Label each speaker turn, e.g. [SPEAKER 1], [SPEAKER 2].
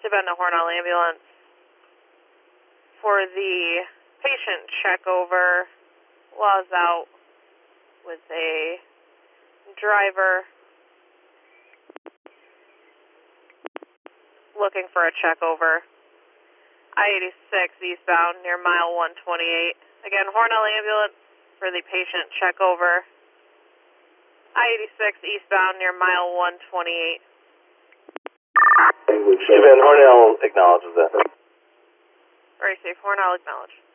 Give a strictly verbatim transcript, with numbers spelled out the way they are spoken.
[SPEAKER 1] Savannah Hornell Ambulance for the patient check over. Laws out with a driver looking for a check over. I eighty-six eastbound near mile one twenty-eight. Again, Hornell Ambulance for the patient check over. I eighty-six eastbound near mile one twenty-eight.
[SPEAKER 2] Savannah Hornell acknowledges that.
[SPEAKER 1] Very safe. Hornell acknowledged.